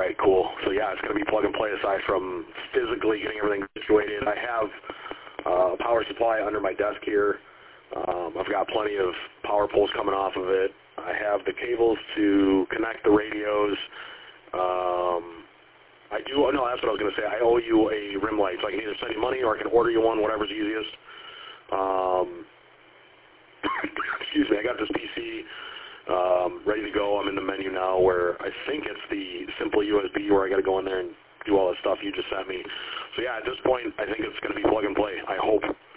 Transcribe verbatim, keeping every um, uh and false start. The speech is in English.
right, cool. So yeah, it's going to be plug and play aside from physically getting everything situated. I have uh, a power supply under my desk here. Um, I've got plenty of power poles coming off of it. I have the cables to connect the radios. Um, I do, no, that's what I was going to say. I owe you a rim light, so I can either send you money or I can order you one, whatever's easiest. Um, excuse me, I got this P C um, ready to go. I'm in the menu now where I think it's the simple U S B where I got to go in there and do all the stuff you just sent me. So yeah, at this point, I think it's going to be plug and play. I hope.